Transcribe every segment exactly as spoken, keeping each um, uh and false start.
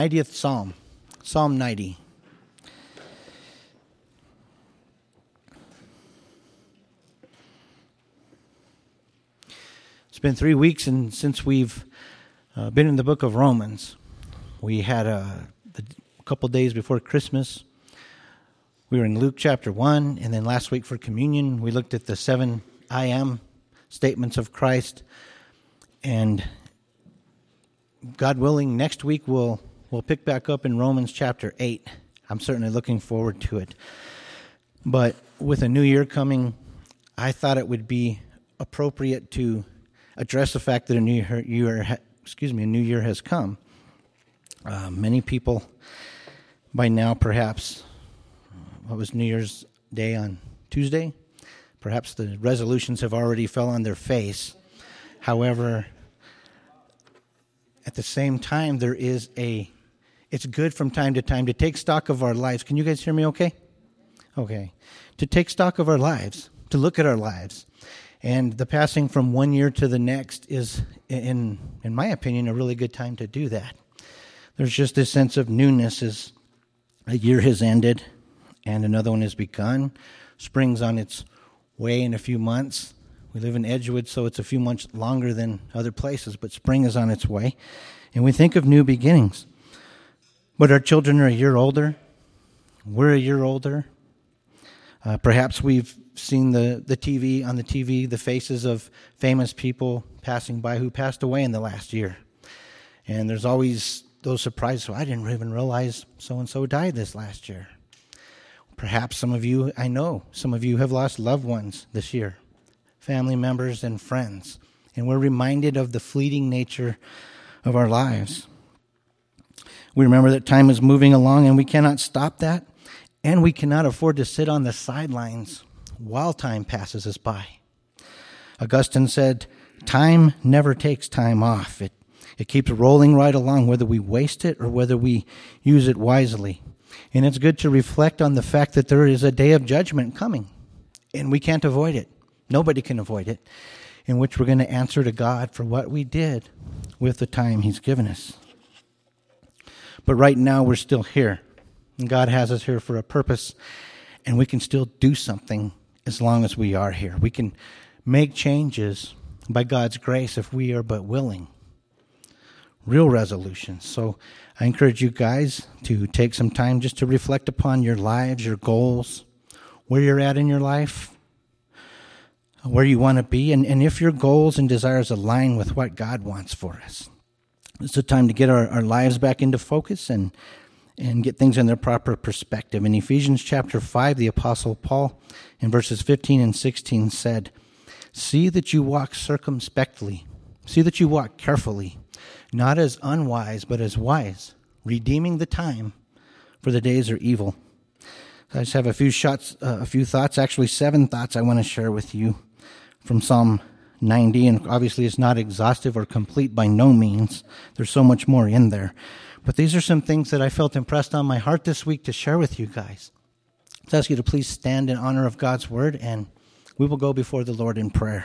ninetieth Psalm, Psalm ninety. It's been three weeks and since we've uh, been in the book of Romans. We had a, a couple days before Christmas. We were in Luke chapter one, and then last week for communion, we looked at the seven I am statements of Christ. And God willing, next week we'll we'll pick back up in Romans chapter eight. I'm certainly looking forward to it. But with a new year coming, I thought it would be appropriate to address the fact that a new year, excuse me, a new year has come. Uh, many people by now, perhaps, what was New Year's Day on Tuesday? Perhaps the resolutions have already fell on their face. However, at the same time, there is a, it's good from time to time to take stock of our lives. Can you guys hear me okay? Okay. To take stock of our lives, to look at our lives. And the passing from one year to the next is, in in my opinion, a really good time to do that. There's just this sense of newness as a year has ended and another one has begun. Spring's on its way in a few months. We live in Edgewood, so it's a few months longer than other places, but spring is on its way. And we think of new beginnings. But our children are a year older. We're a year older. Uh, perhaps we've seen the, the T V, on the T V, the faces of famous people passing by who passed away in the last year. And there's always those surprises. So I didn't even realize so-and-so died this last year. Perhaps some of you, I know, some of you have lost loved ones this year, family members and friends. And we're reminded of the fleeting nature of our lives. We remember that time is moving along and we cannot stop that. And we cannot afford to sit on the sidelines while time passes us by. Augustine said, time never takes time off. It, it keeps rolling right along, whether we waste it or whether we use it wisely. And it's good to reflect on the fact that there is a day of judgment coming, and we can't avoid it. Nobody can avoid it, in which we're going to answer to God for what we did with the time He's given us. But right now, we're still here, and God has us here for a purpose, and we can still do something as long as we are here. We can make changes by God's grace if we are but willing. Real resolutions. So I encourage you guys to take some time just to reflect upon your lives, your goals, where you're at in your life, where you want to be, and, and if your goals and desires align with what God wants for us. It's a time to get our, our lives back into focus and, and get things in their proper perspective. In Ephesians chapter five, the Apostle Paul, in verses fifteen and sixteen, said, "See that you walk circumspectly, see that you walk carefully, not as unwise, but as wise, redeeming the time, for the days are evil." I just have a few shots, uh, a few thoughts, actually seven thoughts I want to share with you from Psalm ninety, and obviously it's not exhaustive or complete by no means. There's so much more in there. But these are some things that I felt impressed on my heart this week to share with you guys. Let's ask you to please stand in honor of God's word, and we will go before the Lord in prayer.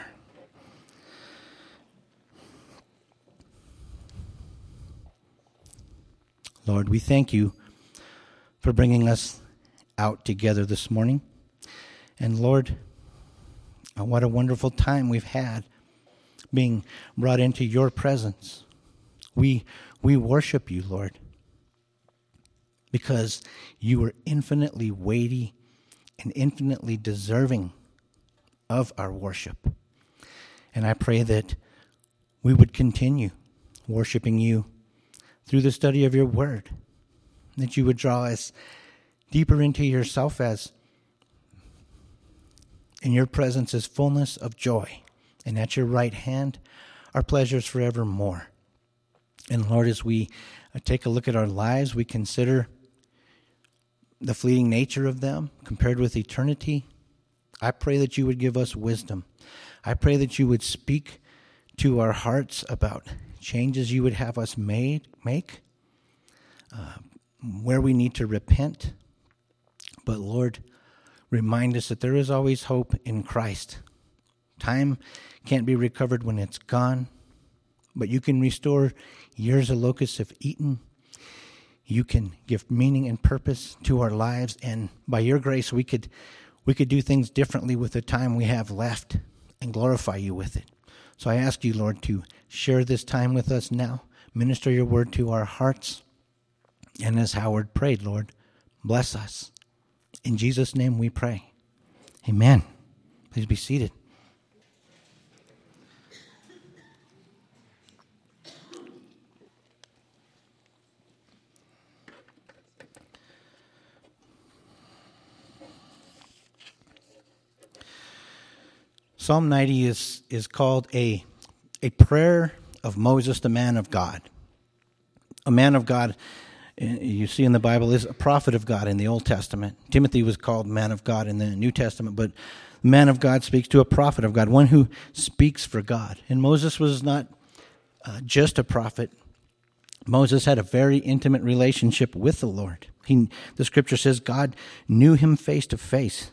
Lord, we thank you for bringing us out together this morning. And Lord, what a wonderful time we've had being brought into your presence. We we worship you, Lord, because you are infinitely weighty and infinitely deserving of our worship. And I pray that we would continue worshiping you through the study of your word, that you would draw us deeper into yourself, as in your presence is fullness of joy, and at your right hand are pleasures forevermore. And Lord, as we take a look at our lives, we consider the fleeting nature of them compared with eternity. I pray that you would give us wisdom. I pray that you would speak to our hearts about changes you would have us made, make, uh, where we need to repent. But Lord, remind us that there is always hope in Christ. Time can't be recovered when it's gone, but you can restore years the locusts have eaten. you can give meaning and purpose to our lives, and by your grace we could we could do things differently with the time we have left and glorify you with it. So I ask you, Lord, to share this time with us now. Minister your word to our hearts. And as Howard prayed, Lord, bless us. In Jesus' name we pray. Amen. Please be seated. Psalm ninety is, is called a, a prayer of Moses, the man of God. A man of God, you see in the Bible, is a prophet of God in the Old Testament. Timothy was called man of God in the New Testament, but man of God speaks to a prophet of God, one who speaks for God. And Moses was not uh, just a prophet. Moses had a very intimate relationship with the Lord. He, the scripture says God knew him face to face.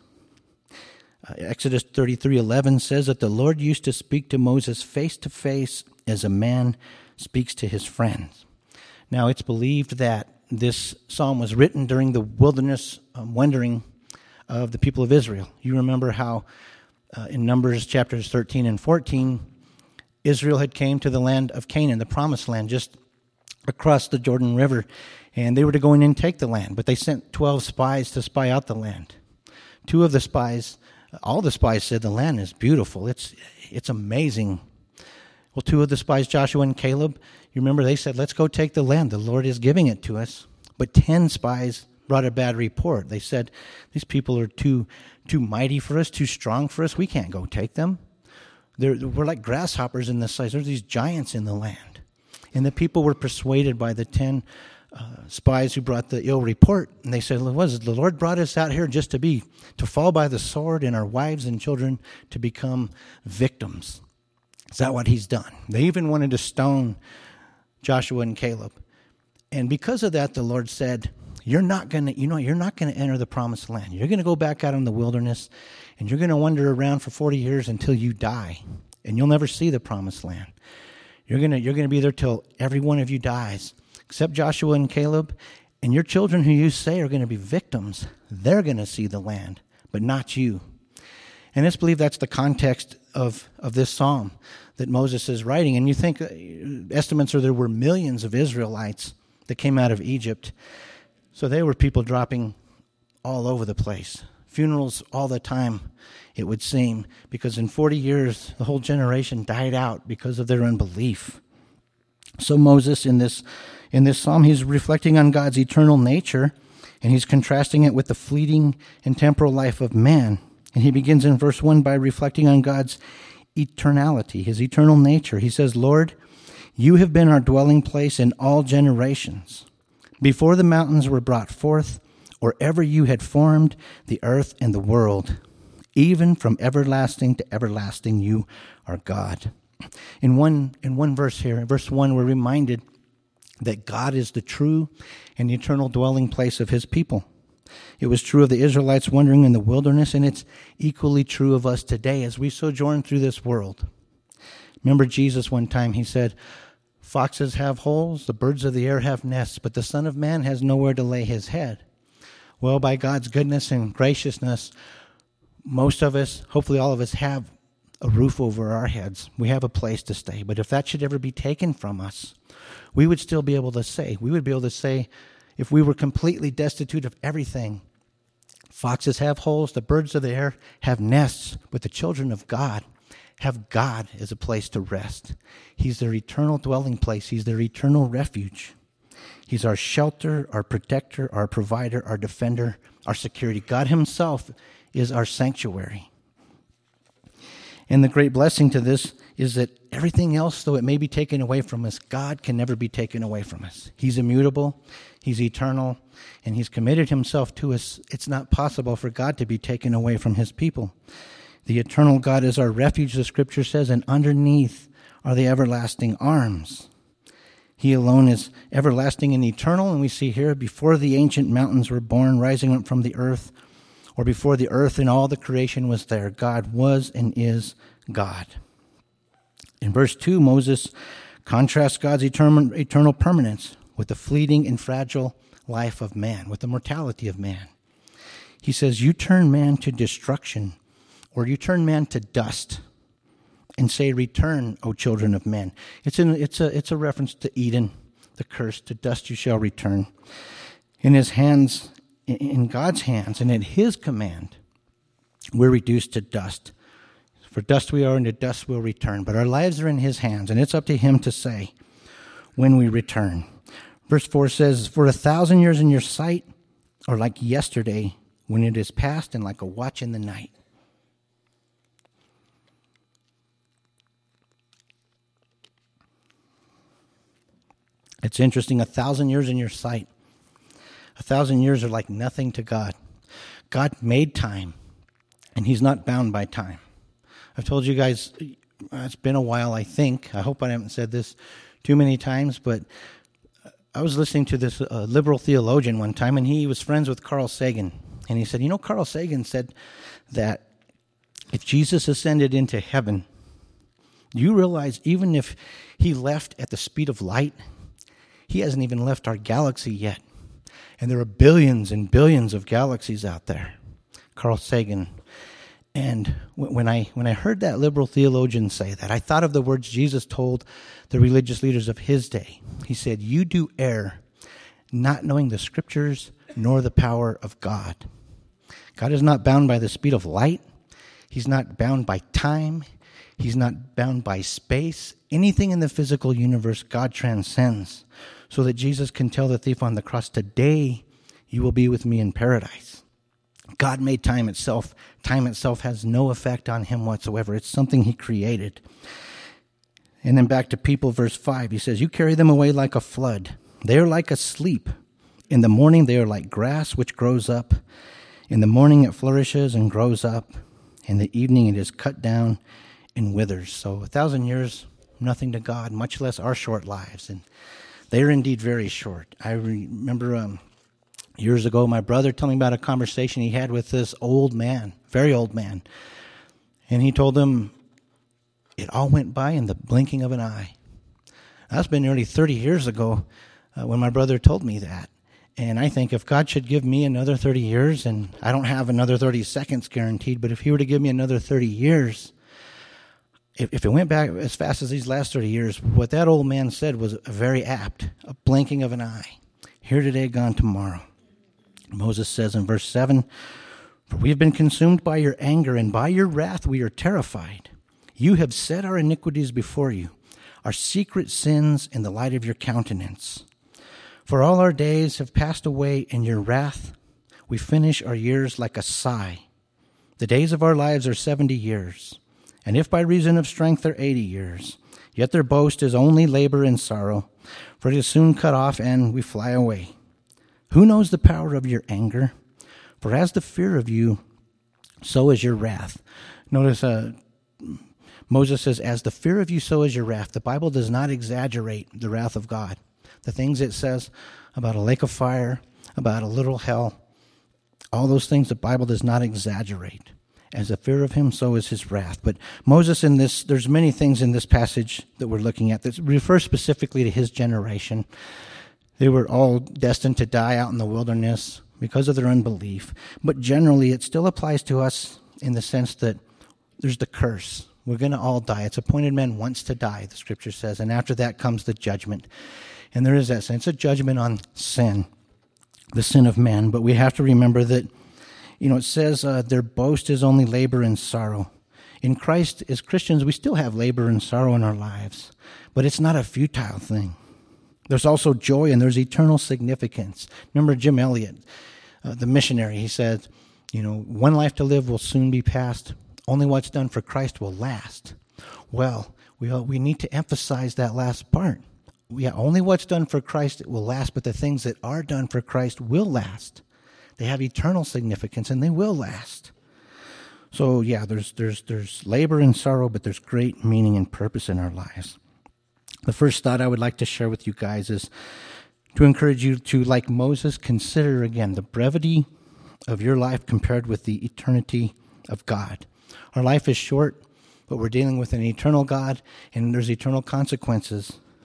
Uh, Exodus thirty-three eleven says that the Lord used to speak to Moses face to face as a man speaks to his friends. Now, it's believed that this psalm was written during the wilderness um, wandering of the people of Israel. You remember how uh, in Numbers chapters thirteen and fourteen, Israel had came to the land of Canaan, the promised land, just across the Jordan River, and they were to go in and take the land, but they sent twelve spies to spy out the land. Two of the spies, all the spies said the land is beautiful. It's it's amazing. Well, two of the spies, Joshua and Caleb, you remember they said, let's go take the land. The Lord is giving it to us. But ten spies brought a bad report. They said, these people are too too mighty for us, too strong for us. We can't go take them. They're, we're like grasshoppers in this size. There's these giants in the land. And the people were persuaded by the ten uh, spies who brought the ill report. And they said, was the Lord brought us out here just to be, to fall by the sword and our wives and children to become victims. Is that what he's done? They even wanted to stone Joshua and Caleb. And because of that, the Lord said, you're not going to, you know, you're not going to enter the promised land. You're going to go back out in the wilderness and you're going to wander around for forty years until you die. And you'll never see the promised land. You're going to, you're going to be there till every one of you dies, except Joshua and Caleb. And your children who you say are going to be victims, they're going to see the land, but not you. And it's believed that's the context of, of this psalm that Moses is writing. And you think, uh, estimates are there were millions of Israelites that came out of Egypt. So they were people dropping all over the place. Funerals all the time, it would seem, because in forty years, the whole generation died out because of their unbelief. So Moses, in this, in this psalm, he's reflecting on God's eternal nature, and he's contrasting it with the fleeting and temporal life of man. And he begins in verse one by reflecting on God's eternality, his eternal nature. He says, Lord, you have been our dwelling place in all generations. Before the mountains were brought forth, or ever you had formed the earth and the world, even from everlasting to everlasting, you are God. In one, in one verse here, in verse one, we're reminded that God is the true and eternal dwelling place of his people. It was true of the Israelites wandering in the wilderness, and it's equally true of us today as we sojourn through this world. Remember Jesus one time, he said, foxes have holes, the birds of the air have nests, but the Son of Man has nowhere to lay his head. Well, by God's goodness and graciousness, most of us, hopefully all of us, have a roof over our heads. We have a place to stay. But if that should ever be taken from us, we would still be able to say, we would be able to say, if we were completely destitute of everything, foxes have holes, the birds of the air have nests, but the children of God have God as a place to rest. He's their eternal dwelling place. He's their eternal refuge. He's our shelter, our protector, our provider, our defender, our security. God himself is our sanctuary. And the great blessing to this is that everything else, though it may be taken away from us, God can never be taken away from us. He's immutable, he's eternal, and he's committed himself to us. It's not possible for God to be taken away from his people. The eternal God is our refuge, the scripture says, and underneath are the everlasting arms. He alone is everlasting and eternal, and we see here, before the ancient mountains were born, rising up from the earth, or before the earth and all the creation was there, God was and is God. In verse two, Moses contrasts God's eternal, eternal permanence with the fleeting and fragile life of man, with the mortality of man. He says, you turn man to destruction, or you turn man to dust, and say, return, O children of men. It's, in, it's, a, it's a reference to Eden, the curse, to dust you shall return. In his hands, in God's hands, and at his command, we're reduced to dust. For dust we are, and to dust we'll return. But our lives are in his hands, and it's up to him to say when we return. Verse four says, for a thousand years in your sight are like yesterday when it is past, and like a watch in the night. It's interesting, a thousand years in your sight. A thousand years are like nothing to God. God made time, and he's not bound by time. I've told you guys, it's been a while, I think. I hope I haven't said this too many times, but I was listening to this uh, liberal theologian one time, and he was friends with Carl Sagan. And he said, you know, Carl Sagan said that if Jesus ascended into heaven, you realize even if he left at the speed of light, he hasn't even left our galaxy yet. And there are billions and billions of galaxies out there. Carl Sagan. And when I when I heard that liberal theologian say that, I thought of the words Jesus told the religious leaders of his day. He said, you do err, not knowing the scriptures nor the power of God. God is not bound by the speed of light. He's not bound by time. He's not bound by space. Anything in the physical universe, God transcends, so that Jesus can tell the thief on the cross, today you will be with me in paradise. God made time itself. Time itself has no effect on him whatsoever. It's something he created. And then back to people, verse five, he says, you carry them away like a flood. They are like asleep. In the morning they are like grass which grows up. In the morning it flourishes and grows up. In the evening it is cut down and withers. So a thousand years, nothing to God, much less our short lives. And they are indeed very short. I remember um, years ago, my brother told me about a conversation he had with this old man, very old man. And he told him it all went by in the blinking of an eye. That's been nearly thirty years ago uh, when my brother told me that. And I think if God should give me another thirty years, and I don't have another thirty seconds guaranteed, but if he were to give me another thirty years, if, if it went back as fast as these last thirty years, what that old man said was very apt, a blinking of an eye. Here today, gone tomorrow. Moses says in verse seven, for we have been consumed by your anger, and by your wrath we are terrified. You have set our iniquities before you, our secret sins in the light of your countenance. For all our days have passed away in your wrath. We finish our years like a sigh. The days of our lives are seventy years, and if by reason of strength they're eighty years, yet their boast is only labor and sorrow, for it is soon cut off and we fly away. Who knows the power of your anger? For as the fear of you, so is your wrath. Notice uh, Moses says, as the fear of you, so is your wrath. The Bible does not exaggerate the wrath of God. The things it says about a lake of fire, about a literal hell, all those things the Bible does not exaggerate. As the fear of him, so is his wrath. But Moses in this, there's many things in this passage that we're looking at that refer specifically to his generation. They were all destined to die out in the wilderness because of their unbelief. But generally, it still applies to us in the sense that there's the curse. We're going to all die. It's appointed man once to die, the scripture says, and after that comes the judgment. And there is that sense of judgment on sin, the sin of man. But we have to remember that, you know, it says uh, their boast is only labor and sorrow. In Christ, as Christians, we still have labor and sorrow in our lives, but it's not a futile thing. There's also joy and there's eternal significance. Remember Jim Elliot, uh, the missionary, he said, you know, one life to live will soon be past. Only what's done for Christ will last. Well, we we need to emphasize that last part. Yeah, only what's done for Christ it will last, but the things that are done for Christ will last. They have eternal significance and they will last. So yeah, there's there's there's labor and sorrow, but there's great meaning and purpose in our lives. The first thought I would like to share with you guys is to encourage you to, like Moses, consider again the brevity of your life compared with the eternity of God. Our life is short, but we're dealing with an eternal God, and there's eternal consequences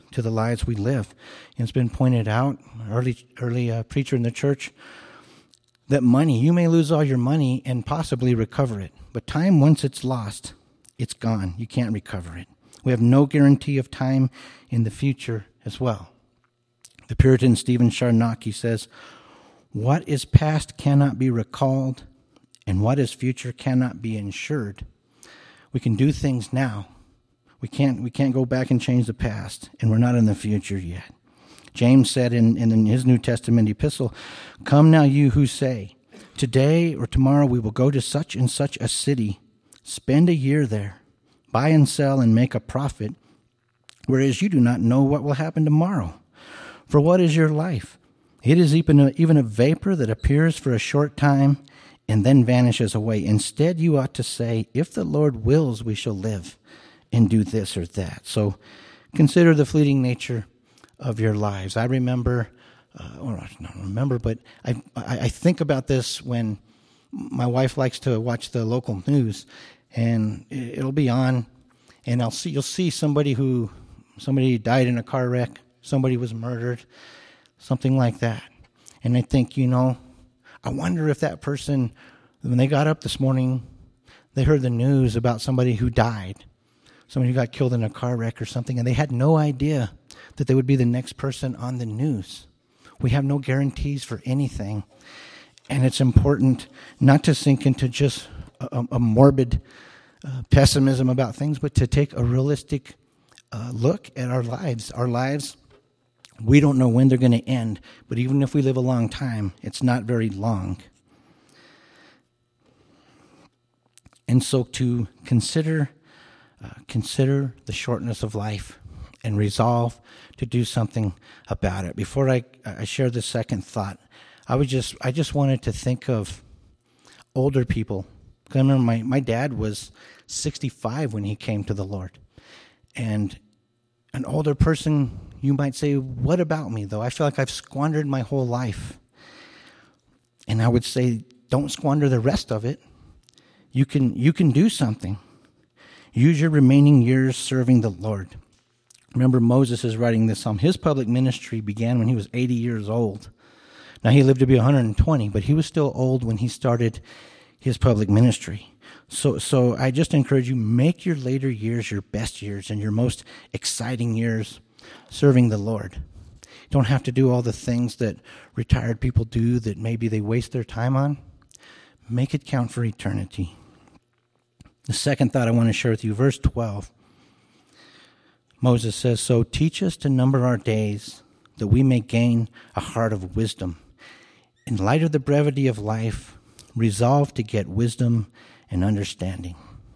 to the lives we live. And it's been pointed out, early early uh, preacher in the church, that money, you may lose all your money and possibly recover it. But time, once it's lost, it's gone. You can't recover it. We have no guarantee of time in the future as well. The Puritan Stephen Charnock says, "What is past cannot be recalled, and what is future cannot be ensured." We can do things now. We can't we can't go back and change the past, and we're not in the future yet. James said in, in his New Testament epistle, "Come now you who say, today or tomorrow we will go to such and such a city, spend a year there, buy and sell and make a profit, whereas you do not know what will happen tomorrow. For what is your life? It is even a, even a vapor that appears for a short time and then vanishes away. Instead, you ought to say, if the Lord wills, we shall live and do this or that." So consider the fleeting nature of your lives. I remember, uh, or I don't remember, but I, I I think about this when my wife likes to watch the local news, and it'll be on, and I'll see you'll see somebody who somebody died in a car wreck, somebody was murdered, something like that, and I think, you know, I wonder if that person, when they got up this morning, they heard the news about somebody who died, somebody who got killed in a car wreck or something, and they had no idea that they would be the next person on the news. We have no guarantees for anything. And it's important not to sink into just a, a morbid uh, pessimism about things, but to take a realistic uh, look at our lives. Our lives, we don't know when they're going to end, but even if we live a long time, it's not very long. And so to consider, uh, consider the shortness of life and resolve to do something about it. Before I, I share the second thought, I was just I just wanted to think of older people. Because I remember my, my dad was sixty-five when he came to the Lord. And an older person, you might say, what about me, though? I feel like I've squandered my whole life. And I would say, don't squander the rest of it. You can you can do something. Use your remaining years serving the Lord. Remember, Moses is writing this psalm. His public ministry began when he was eighty years old. Now, he lived to be one hundred twenty, but he was still old when he started his public ministry. So so I just encourage you, make your later years your best years and your most exciting years serving the Lord. You don't have to do all the things that retired people do that maybe they waste their time on. Make it count for eternity. The second thought I want to share with you, verse twelve. Moses says, "So teach us to number our days, that we may gain a heart of wisdom. In light of the brevity of life, resolve to get wisdom and understanding."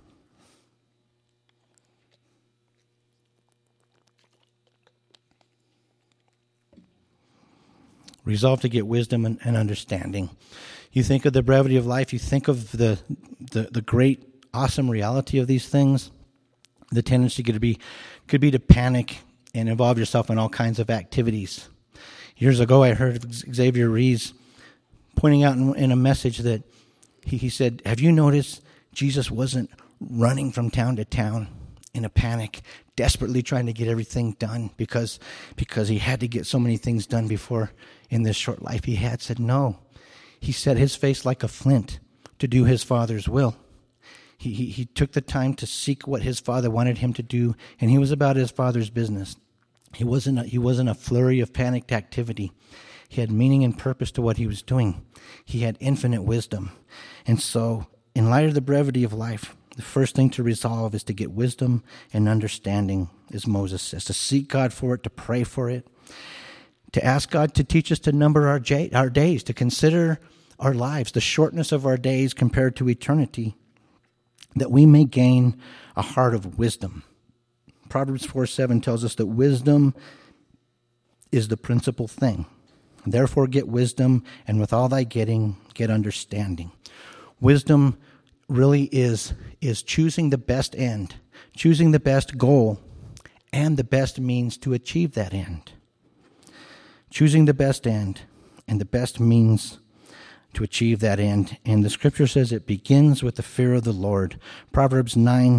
Resolve to get wisdom and, and understanding. You think of the brevity of life, you think of the, the, the great, awesome reality of these things. The tendency could be could be to panic and involve yourself in all kinds of activities. Years ago, I heard Xavier Rees pointing out in, in a message that he, he said, have you noticed Jesus wasn't running from town to town in a panic, desperately trying to get everything done because because he had to get so many things done before in this short life he had? Said no. He set his face like a flint to do his Father's will. He, he he took the time to seek what his Father wanted him to do, and he was about his Father's business. He wasn't a, he wasn't a flurry of panicked activity. He had meaning and purpose to what he was doing. He had infinite wisdom. And so, in light of the brevity of life, the first thing to resolve is to get wisdom and understanding, as Moses says, to seek God for it, to pray for it, to ask God to teach us to number our, j- our days, to consider our lives, the shortness of our days compared to eternity, that we may gain a heart of wisdom. Proverbs four seven tells us that wisdom is the principal thing. Therefore get wisdom, and with all thy getting, get understanding. Wisdom really is, is choosing the best end, choosing the best goal, and the best means to achieve that end. Choosing the best end and the best means to achieve that end. And the scripture says it begins with the fear of the Lord. Proverbs nine,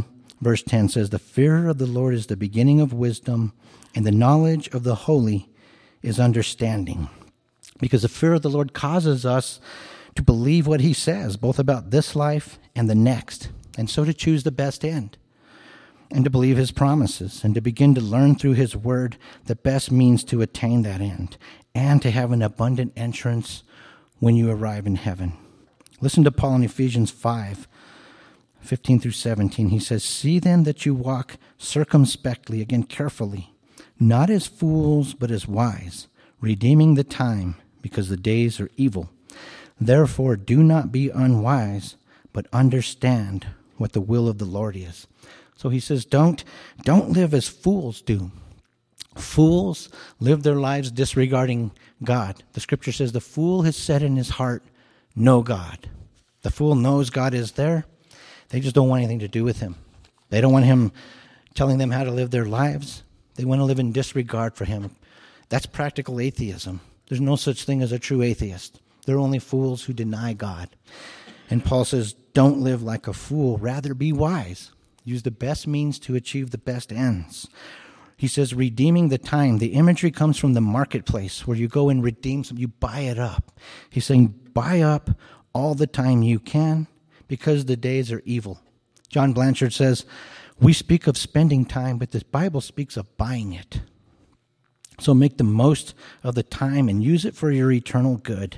verse ten says, the fear of the Lord is the beginning of wisdom, and the knowledge of the holy is understanding. Because the fear of the Lord causes us to believe what he says, both about this life and the next, and so to choose the best end, and to believe his promises, and to begin to learn through his word the best means to attain that end, and to have an abundant entrance when you arrive in heaven. Listen to Paul in Ephesians five, fifteen through seventeen. He says, see then that you walk circumspectly, again carefully, not as fools, but as wise, redeeming the time, because the days are evil. Therefore do not be unwise, but understand what the will of the Lord is. So he says, don't, don't live as fools do. Fools live their lives disregarding God. The scripture says the fool has said in his heart, no God. The fool knows God is there. They just don't want anything to do with him. They don't want him telling them how to live their lives. They want to live in disregard for him. That's practical atheism. There's no such thing as a true atheist. They're only fools who deny God. And Paul says, don't live like a fool. Rather be wise. Use the best means to achieve the best ends. He says, redeeming the time. The imagery comes from the marketplace where you go and redeem something. You buy it up. He's saying, buy up all the time you can because the days are evil. John Blanchard says, we speak of spending time, but the Bible speaks of buying it. So make the most of the time and use it for your eternal good.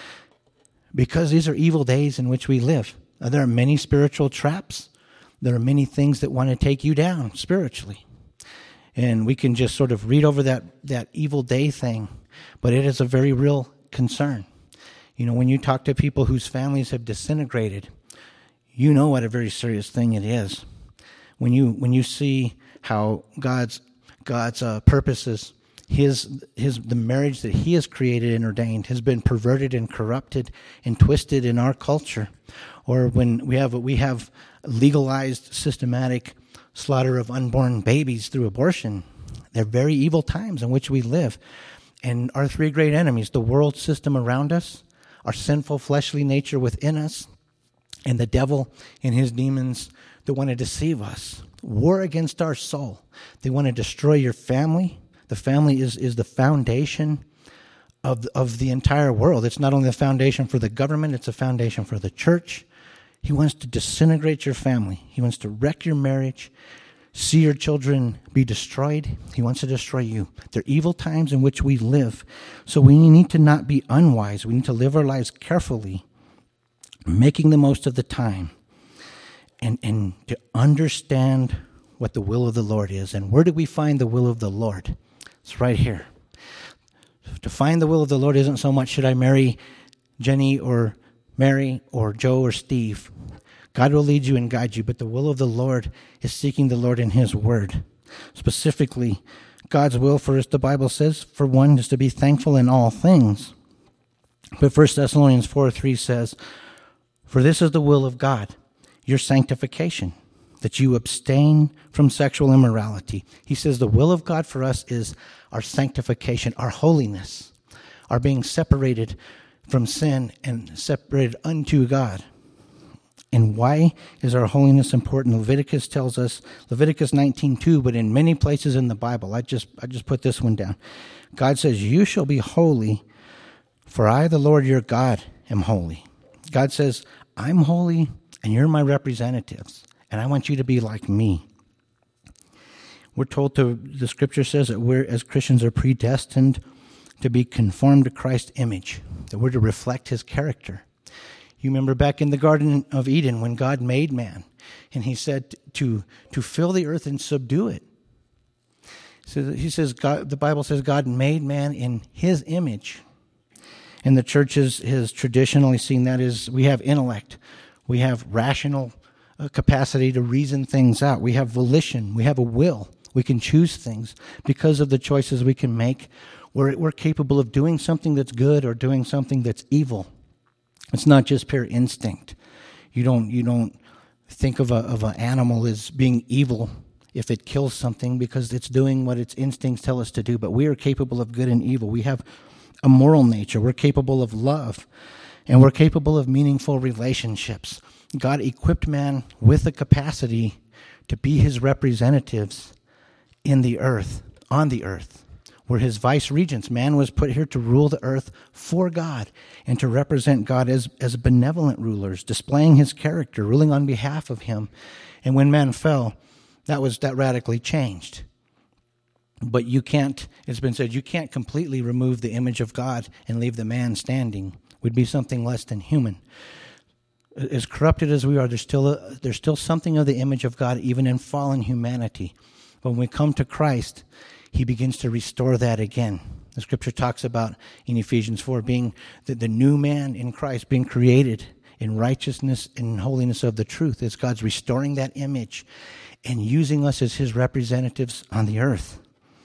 Because these are evil days in which we live. There are many spiritual traps. There are many things that want to take you down spiritually. And we can just sort of read over that, that evil day thing, but it is a very real concern. You know, when you talk to people whose families have disintegrated, you know what a very serious thing it is. When you when you see how God's God's uh, purposes, his his the marriage that he has created and ordained has been perverted and corrupted and twisted in our culture, or when we have we have legalized systematic slaughter of unborn babies through abortion. They're very evil times in which we live. And our three great enemies, the world system around us, our sinful fleshly nature within us, and the devil and his demons that want to deceive us. War against our soul. They want to destroy your family. The family is, is the foundation of, of the entire world. It's not only the foundation for the government, it's a foundation for the church. He wants to disintegrate your family. He wants to wreck your marriage, see your children be destroyed. He wants to destroy you. They're evil times in which we live. So we need to not be unwise. We need to live our lives carefully, making the most of the time, and, and to understand what the will of the Lord is. And where do we find the will of the Lord? It's right here. To find the will of the Lord isn't so much, should I marry Jenny or Mary or Joe or Steve? God will lead you and guide you, but the will of the Lord is seeking the Lord in his word. Specifically, God's will for us, the Bible says, for one, is to be thankful in all things. But First Thessalonians four three says, for this is the will of God, your sanctification, that you abstain from sexual immorality. He says the will of God for us is our sanctification, our holiness, our being separated from sin and separated unto God. And why is our holiness important? Leviticus tells us, Leviticus nineteen two, but in many places in the Bible, I just I just put this one down. God says, you shall be holy, for I, the Lord your God, am holy. God says, I'm holy, and you're my representatives, and I want you to be like me. We're told to, the scripture says that we're, as Christians, are predestined to be conformed to Christ's image, that we're to reflect his character. You remember back in the Garden of Eden when God made man, and he said to, to fill the earth and subdue it. So he says, God, the Bible says God made man in his image. And the church has, has traditionally seen that as we have intellect. We have rational uh, capacity to reason things out. We have volition. We have a will. We can choose things because of the choices we can make. We're, we're capable of doing something that's good or doing something that's evil. It's not just pure instinct. You don't you don't think of a of an animal as being evil if it kills something because it's doing what its instincts tell us to do. But we are capable of good and evil. We have a moral nature. We're capable of love, and we're capable of meaningful relationships. God equipped man with the capacity to be his representatives in the earth, on the earth. We're his vice regents. Man was put here to rule the earth for God and to represent God as, as benevolent rulers, displaying his character, ruling on behalf of him. And when man fell, that was that radically changed. But you can't, it's been said, you can't completely remove the image of God and leave the man standing. It would be something less than human. As corrupted as we are, there's still a, there's still something of the image of God even in fallen humanity. But when we come to Christ, he begins to restore that again. The scripture talks about in Ephesians four being the, the new man in Christ, being created in righteousness and holiness of the truth. As God's restoring that image and using us as his representatives on the earth.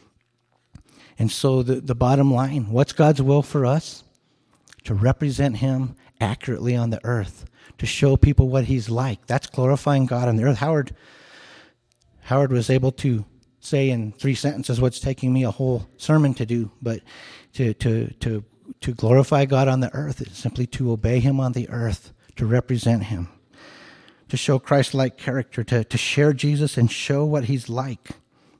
And so the, the bottom line, what's God's will for us? To represent him accurately on the earth, to show people what he's like. That's glorifying God on the earth. Howard, Howard was able to say in three sentences what's taking me a whole sermon to do, but to to to to glorify God on the earth is simply to obey him on the earth, to represent him, to show Christ-like character, to, to share Jesus and show what he's like,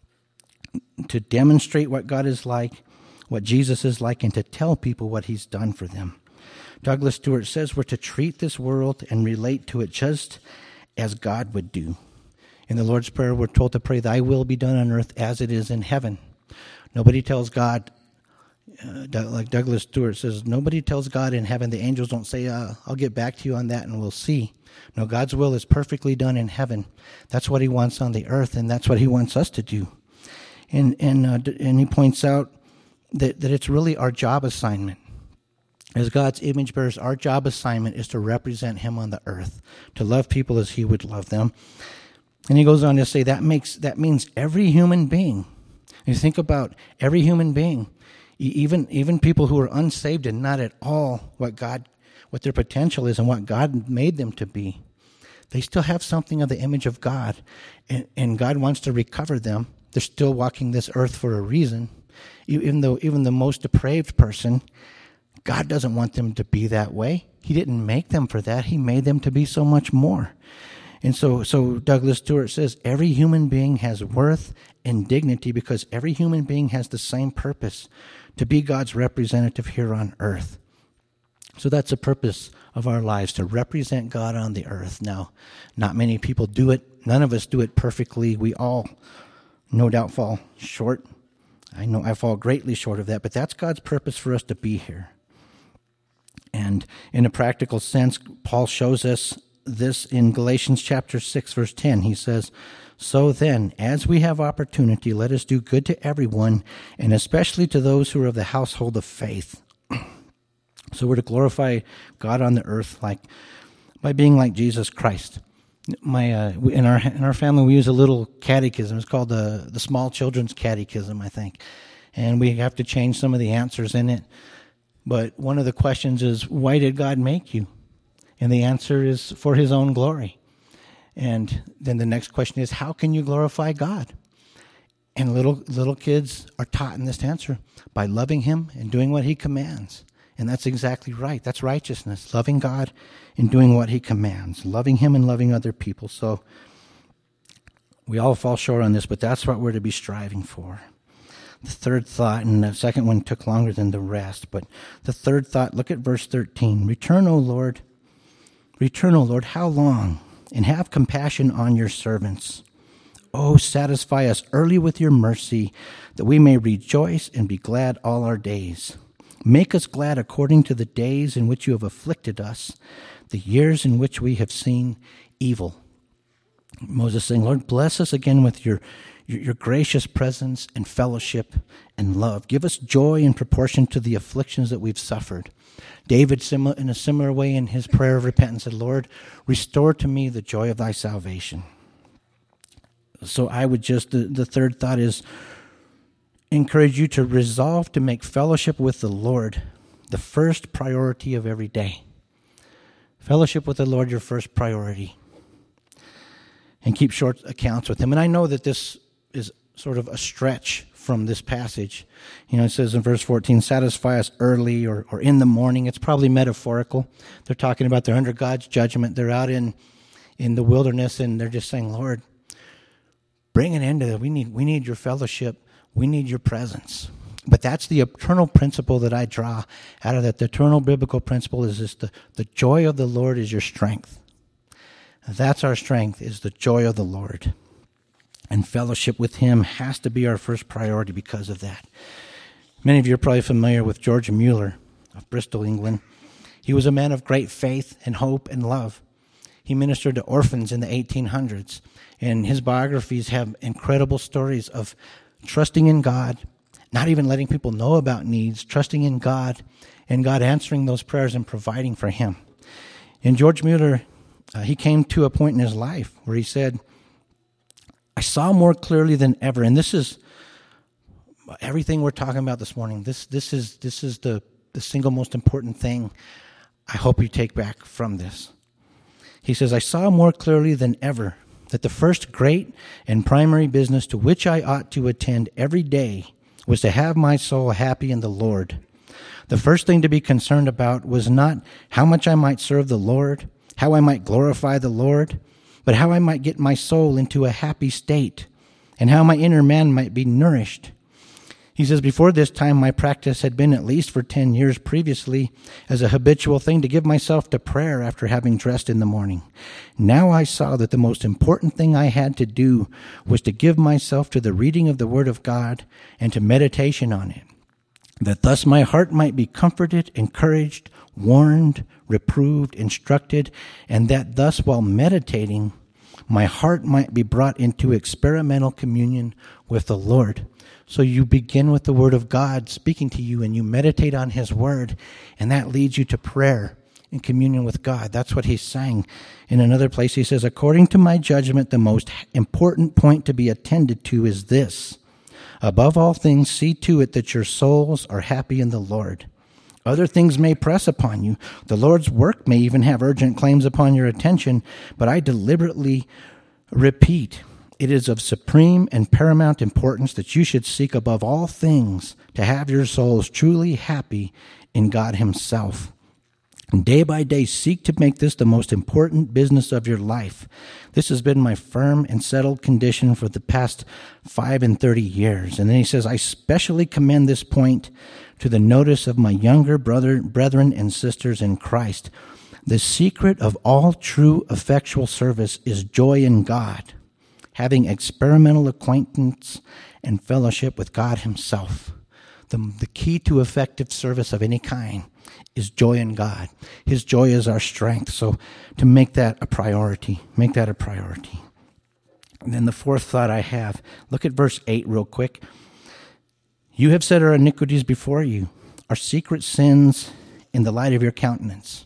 to demonstrate what God is like, what Jesus is like, and to tell people what he's done for them. Douglas Stewart says we're to treat this world and relate to it just as God would do. In the Lord's Prayer, we're told to pray, thy will be done on earth as it is in heaven. Nobody tells God, uh, like Douglas Stewart says, nobody tells God in heaven, the angels don't say, uh, I'll get back to you on that and we'll see. No, God's will is perfectly done in heaven. That's what he wants on the earth, and that's what he wants us to do. And and uh, and he points out that, that it's really our job assignment. As God's image bearers, our job assignment is to represent him on the earth, to love people as he would love them. And he goes on to say that makes that means every human being. You think about every human being, even even people who are unsaved and not at all what God, what their potential is and what God made them to be. They still have something of the image of God, and, and God wants to recover them. They're still walking this earth for a reason. Even though even the most depraved person, God doesn't want them to be that way. He didn't make them for that. He made them to be so much more. And so, so Douglas Stewart says every human being has worth and dignity because every human being has the same purpose, to be God's representative here on earth. So that's the purpose of our lives, to represent God on the earth. Now, not many people do it. None of us do it perfectly. We all, no doubt, fall short. I know I fall greatly short of that, but that's God's purpose for us to be here. And in a practical sense, Paul shows us this in Galatians chapter six, verse ten. He says, so then, as we have opportunity, let us do good to everyone, and especially to those who are of the household of faith. So we're to glorify God on the earth like by being like Jesus Christ. My uh, in our in our family, we use a little catechism. It's called the the Small Children's Catechism, I think, and we have to change some of the answers in it. But one of the questions is, why did God make you? And the answer is for his own glory. And then the next question is, how can you glorify God? And little little kids are taught in this answer by loving him and doing what he commands. And that's exactly right. That's righteousness, loving God and doing what he commands, loving him and loving other people. So we all fall short on this, but that's what we're to be striving for. The third thought, and the second one took longer than the rest, but the third thought, look at verse thirteen. Return, O Lord, return, O Lord, how long? And have compassion on your servants. Oh, satisfy us early with your mercy, that we may rejoice and be glad all our days. Make us glad according to the days in which you have afflicted us, the years in which we have seen evil. Moses saying, Lord, bless us again with your, your, your gracious presence and fellowship and love. Give us joy in proportion to the afflictions that we've suffered. David, in a similar way in his prayer of repentance, said, Lord, restore to me the joy of thy salvation. So I would just, the, the third thought is, encourage you to resolve to make fellowship with the Lord the first priority of every day. Fellowship with the Lord, your first priority. And keep short accounts with him. And I know that this is sort of a stretch from this passage. You know, it says in verse fourteen, satisfy us early or, or in the morning. It's probably metaphorical. They're talking about they're under God's judgment. They're out in, in the wilderness and they're just saying, Lord, Bring it into it. We need, we need your fellowship. We need your presence. But that's the eternal principle that I draw out of that. The eternal biblical principle is this: the, the joy of the Lord is your strength. That's our strength, is the joy of the Lord. And fellowship with him has to be our first priority because of that. Many of you are probably familiar with George Mueller of Bristol, England. He was a man of great faith and hope and love. He ministered to orphans in the eighteen hundreds, and his biographies have incredible stories of trusting in God, not even letting people know about needs, trusting in God, and God answering those prayers and providing for him. And George Mueller, uh, he came to a point in his life where he said, I saw more clearly than ever, and this is everything we're talking about this morning. This this is this is the, the single most important thing I hope you take back from this. He says, I saw more clearly than ever that the first great and primary business to which I ought to attend every day was to have my soul happy in the Lord. The first thing to be concerned about was not how much I might serve the Lord, how I might glorify the Lord, but how I might get my soul into a happy state, and how my inner man might be nourished. He says, before this time, my practice had been, at least for ten years previously, as a habitual thing to give myself to prayer after having dressed in the morning. Now I saw that the most important thing I had to do was to give myself to the reading of the Word of God and to meditation on it, that thus my heart might be comforted, encouraged, warned, reproved, instructed, and that thus while meditating, my heart might be brought into experimental communion with the Lord. So you begin with the Word of God speaking to you, and you meditate on His Word, and that leads you to prayer and communion with God. That's what he's saying. In another place, he says, according to my judgment, the most important point to be attended to is this: above all things, see to it that your souls are happy in the Lord. Other things may press upon you. The Lord's work may even have urgent claims upon your attention, but I deliberately repeat, it is of supreme and paramount importance that you should seek above all things to have your souls truly happy in God Himself. And day by day, seek to make this the most important business of your life. This has been my firm and settled condition for the past five and thirty years. And then he says, I specially commend this point to the notice of my younger brother, brethren and sisters in Christ. The secret of all true effectual service is joy in God, having experimental acquaintance and fellowship with God Himself. The, the key to effective service of any kind is joy in God. His joy is our strength. So to make that a priority, make that a priority. And then the fourth thought I have, look at verse eight real quick. You have set our iniquities before you, our secret sins in the light of your countenance.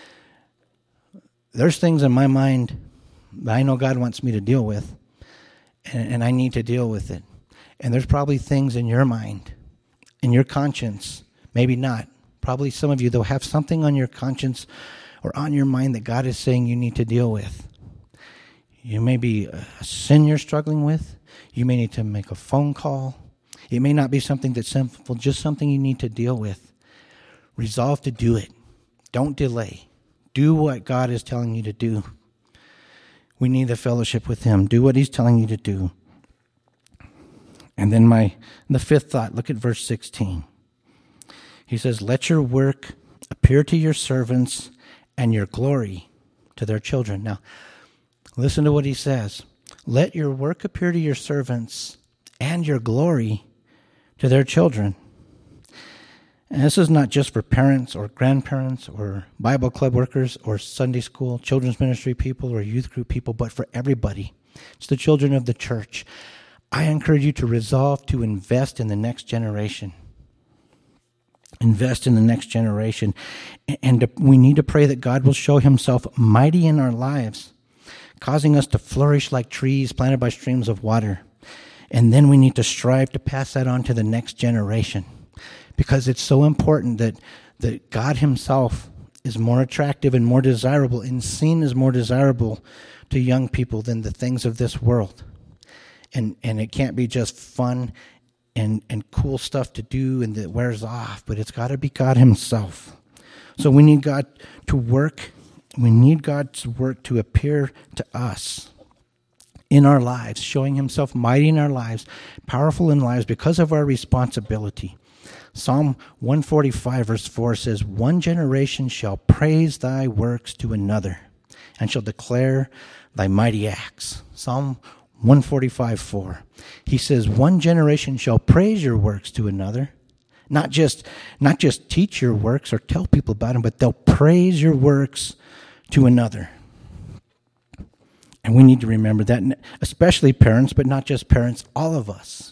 There's things in my mind that I know God wants me to deal with, and, and I need to deal with it. And there's probably things in your mind, in your conscience, maybe not. Probably some of you, though, have something on your conscience or on your mind that God is saying you need to deal with. You may be a sin you're struggling with. You may need to make a phone call. It may not be something that's simple, just something you need to deal with. Resolve to do it. Don't delay. Do what God is telling you to do. We need the fellowship with Him. Do what He's telling you to do. And then my the fifth thought, look at verse sixteen. He says, let your work appear to your servants and your glory to their children. Now, listen to what he says. Let your work appear to your servants and your glory to their children. And this is not just for parents or grandparents or Bible club workers or Sunday school, children's ministry people or youth group people, but for everybody. It's the children of the church. I encourage you to resolve to invest in the next generation. Invest in the next generation. And we need to pray that God will show Himself mighty in our lives, causing us to flourish like trees planted by streams of water. And then we need to strive to pass that on to the next generation, because it's so important that, that God Himself is more attractive and more desirable and seen as more desirable to young people than the things of this world. And and it can't be just fun and, and cool stuff to do and that wears off, but it's got to be God Himself. So we need God to work. We need God's work to appear to us in our lives, showing himself mighty in our lives, powerful in lives because of our responsibility. Psalm one forty-five verse four says, one generation shall praise thy works to another, and shall declare thy mighty acts. Psalm one forty-five four. He says, one generation shall praise your works to another. Not just, not just teach your works or tell people about them, but they'll praise your works to another. And we need to remember that, especially parents, but not just parents, all of us.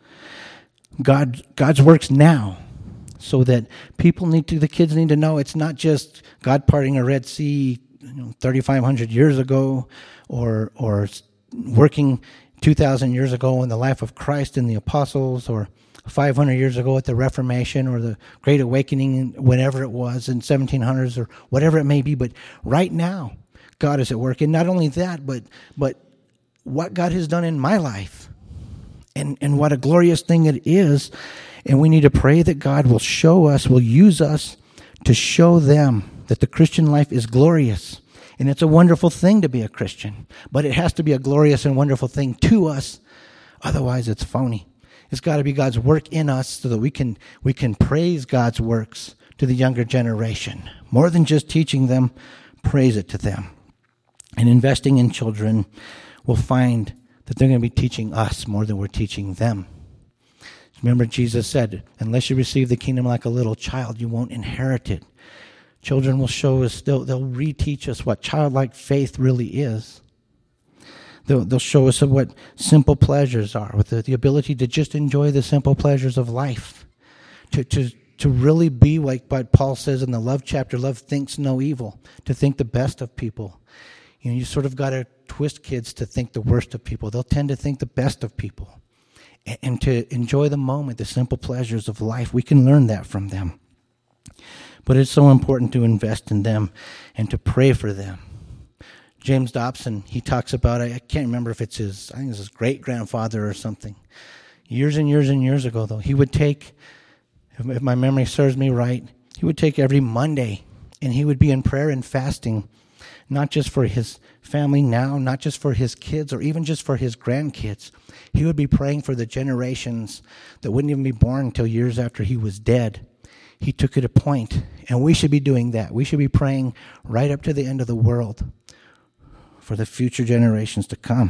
God, God's works now, so that people need to, the kids need to know it's not just God parting a Red Sea, you know, thirty-five hundred years ago, or or working two thousand years ago in the life of Christ and the apostles, or five hundred years ago at the Reformation or the Great Awakening, whenever it was in seventeen hundreds or whatever it may be. But right now, God is at work, and not only that, but but what God has done in my life. And and what a glorious thing it is. And we need to pray that God will show us, will use us to show them that the Christian life is glorious. And it's a wonderful thing to be a Christian. But it has to be a glorious and wonderful thing to us. Otherwise, it's phony. It's got to be God's work in us so that we can we can praise God's works to the younger generation. More than just teaching them, praise it to them. And investing in children will find that they're going to be teaching us more than we're teaching them. Remember, Jesus said, unless you receive the kingdom like a little child, you won't inherit it. Children will show us, they'll, they'll reteach us what childlike faith really is. They'll, they'll show us what simple pleasures are, with the, the ability to just enjoy the simple pleasures of life. To, to, to really be like what Paul says in the love chapter, love thinks no evil, to think the best of people. You know, you sort of got to twist kids to think the worst of people. They'll tend to think the best of people. And, and to enjoy the moment, the simple pleasures of life. We can learn that from them. But it's so important to invest in them and to pray for them. James Dobson, he talks about, I can't remember if it's his, I think it's his great-grandfather or something. Years and years and years ago, though, he would take, if my memory serves me right, he would take every Monday and he would be in prayer and fasting, not just for his family now, not just for his kids, or even just for his grandkids. He would be praying for the generations that wouldn't even be born until years after he was dead. He took it a point, and we should be doing that. We should be praying right up to the end of the world for the future generations to come.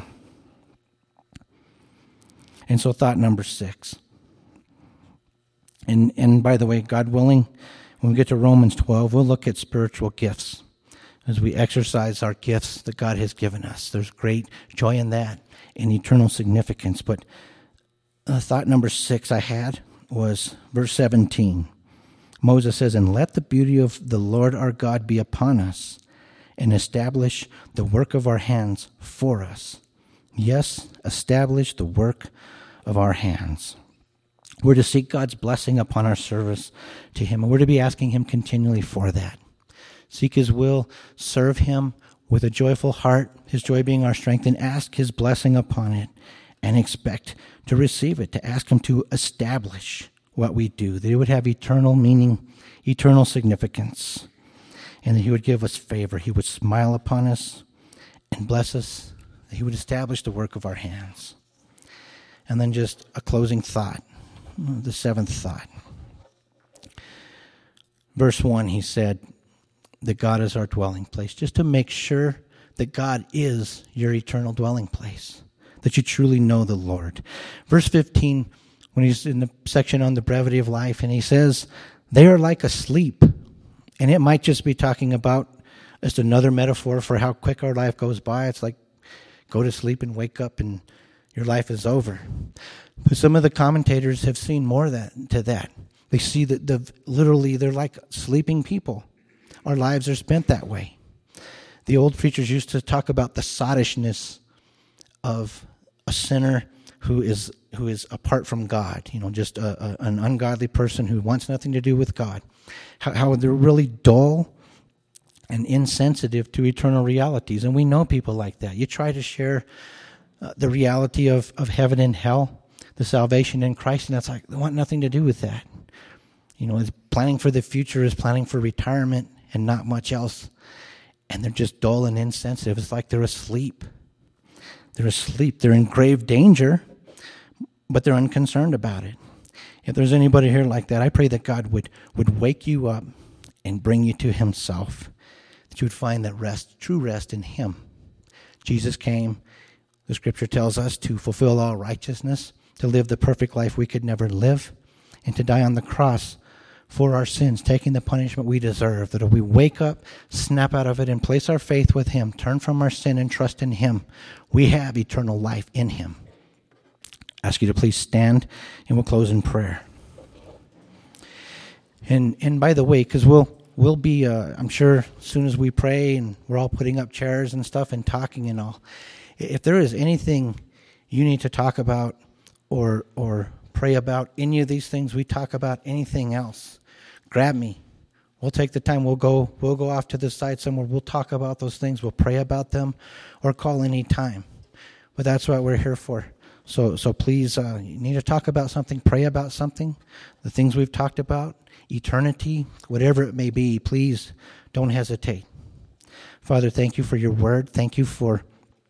And so thought number six. And, and by the way, God willing, when we get to Romans twelve, we'll look at spiritual gifts as we exercise our gifts that God has given us. There's great joy in that and eternal significance. But uh, thought number six I had was verse seventeen. Moses says, and let the beauty of the Lord our God be upon us, and establish the work of our hands for us. Yes, establish the work of our hands. We're to seek God's blessing upon our service to him, and we're to be asking him continually for that. Seek his will, serve him with a joyful heart, his joy being our strength, and ask his blessing upon it, and expect to receive it, to ask him to establish what we do, that it would have eternal meaning, eternal significance, and that he would give us favor. He would smile upon us and bless us, that he would establish the work of our hands. And then just a closing thought, the seventh thought. Verse one, he said that God is our dwelling place, just to make sure that God is your eternal dwelling place, that you truly know the Lord. Verse fifteen, when he's in the section on the brevity of life, and he says, they are like asleep. And it might just be talking about just another metaphor for how quick our life goes by. It's like go to sleep and wake up and your life is over. But some of the commentators have seen more that, to that. They see that the, literally they're like sleeping people. Our lives are spent that way. The old preachers used to talk about the sottishness of a sinner who is who is apart from God, you know, just a, a, an ungodly person who wants nothing to do with God. How, how they're really dull and insensitive to eternal realities. And we know people like that. You try to share uh, the reality of, of heaven and hell, the salvation in Christ, and that's like, they want nothing to do with that. You know, planning for the future is planning for retirement and not much else. And they're just dull and insensitive. It's like they're asleep. They're asleep. They're in grave danger, but they're unconcerned about it. If there's anybody here like that, I pray that God would, would wake you up and bring you to himself, that you would find that rest, true rest in him. Jesus came, the scripture tells us, to fulfill all righteousness, to live the perfect life we could never live, and to die on the cross for our sins, taking the punishment we deserve, that if we wake up, snap out of it, and place our faith with him, turn from our sin and trust in him, we have eternal life in him. I ask you to please stand, and we'll close in prayer. And and by the way, because we'll we'll be, uh, I'm sure, as soon as we pray, and we're all putting up chairs and stuff and talking and all, if there is anything you need to talk about or or pray about, any of these things, we talk about anything else, grab me. We'll take the time. We'll go we'll go off to the side somewhere. We'll talk about those things. We'll pray about them, or call any time. But that's what we're here for. So so please, uh, you need to talk about something, pray about something, the things we've talked about, eternity, whatever it may be, please don't hesitate. Father, thank you for your word. Thank you for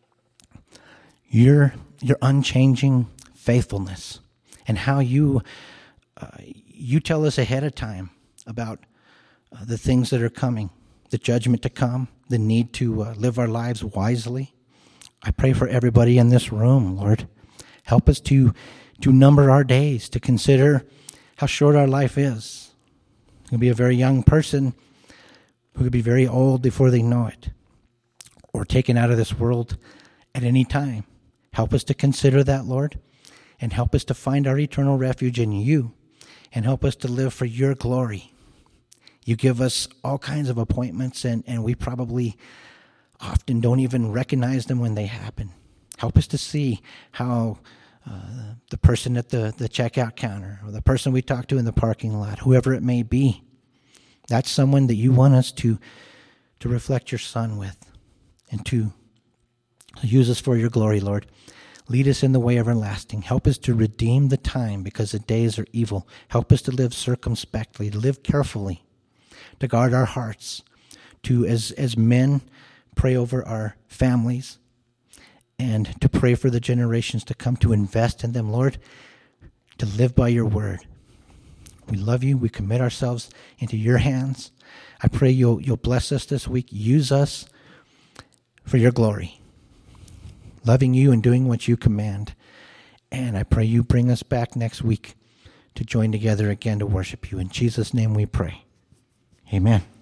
your your unchanging faithfulness, and how you uh, you tell us ahead of time about uh, the things that are coming, the judgment to come, the need to uh, live our lives wisely. I pray for everybody in this room, Lord. Help us to, to number our days, to consider how short our life is. You can be a very young person who could be very old before they know it, or taken out of this world at any time. Help us to consider that, Lord, and help us to find our eternal refuge in you, and help us to live for your glory. You give us all kinds of appointments, and, and we probably often don't even recognize them when they happen. Help us to see how uh, the person at the, the checkout counter, or the person we talk to in the parking lot, whoever it may be, that's someone that you want us to, to reflect your Son with, and to use us for your glory, Lord. Lead us in the way everlasting. Help us to redeem the time, because the days are evil. Help us to live circumspectly, to live carefully, to guard our hearts, to, as, as men, pray over our families, and to pray for the generations to come, to invest in them, Lord, to live by your word. We love you. We commit ourselves into your hands. I pray you'll, you'll bless us this week. Use us for your glory, loving you and doing what you command. And I pray you bring us back next week to join together again to worship you. In Jesus' name we pray. Amen.